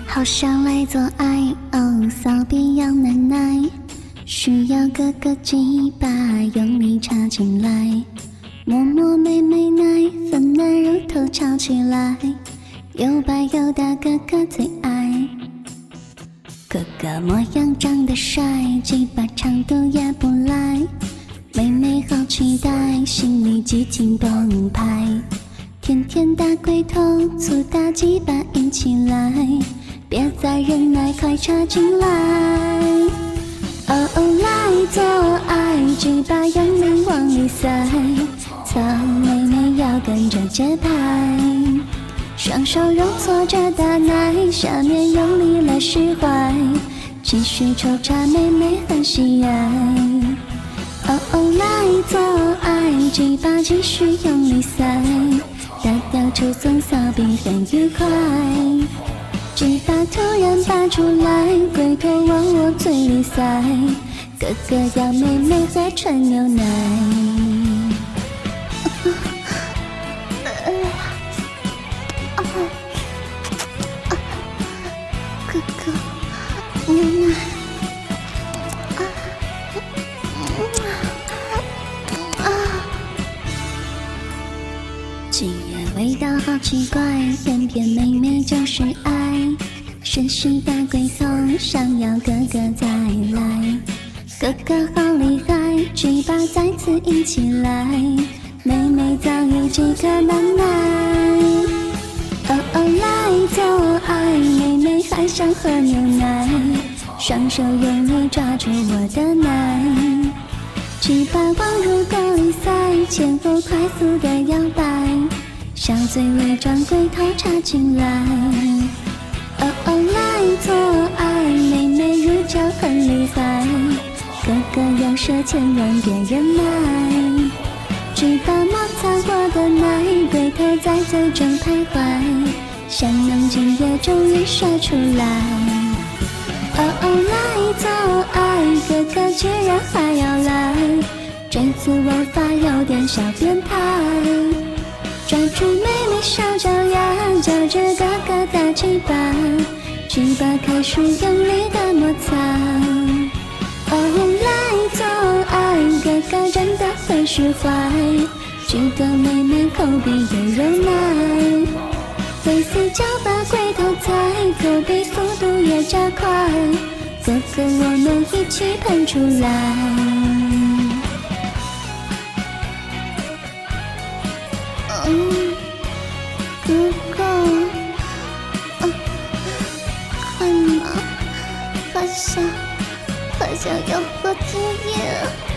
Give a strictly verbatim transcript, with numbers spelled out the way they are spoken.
好想来做爱，哦，骚逼要奶奶，需要哥哥几把用力插进来，摸摸妹妹奶，粉嫩乳头翘起来，又白又大哥哥最爱。哥哥模样长得帅，几把长度也不赖，妹妹好期待，心里激情澎湃，甜甜大龟头，粗大鸡巴硬起来，别再忍耐，快插进来！哦哦，来做爱，鸡巴用力往里塞，操妹妹要跟着节拍，双手揉搓着大奶，下面用力来释怀，继续抽插妹妹很喜爱。哦哦，来做爱，鸡巴继续用力塞，大屌抽送骚逼很愉快。鸡巴突然拔出来，龟头往我嘴里塞，哥哥要妹妹喝纯牛奶。哥哥，牛奶。今夜味道好奇怪，偏偏妹妹就是爱，绅士大龟头，想要哥哥再来，哥哥好厉害，鸡巴再次硬起来，妹妹早已饥渴难耐。哦哦，来做爱，妹妹还想喝牛奶，双手用力抓住我的奶，鸡巴往入沟里塞，前后快速的摇摆，小嘴微张，龟头插进来。哦哦，来做爱，妹妹乳胶很厉害，哥哥用舌千万别忍耐，鸡巴摩擦我的奶，龟头在嘴中徘徊，香浓精液终于射出来。哦哦，来做爱，哥哥居然还要来，这次玩法有点小变态，抓住妹妹小脚丫，叫着哥哥大鸡巴，鸡巴开始用力的摩擦。哦，来做爱，哥哥真的会释怀，觉得妹妹口鼻有肉奶，会死角把龟头踩，口鼻速度也加快，哥哥我们一起喷出来。嗯，哥哥，啊，快嘛，快想，快想要喝精液。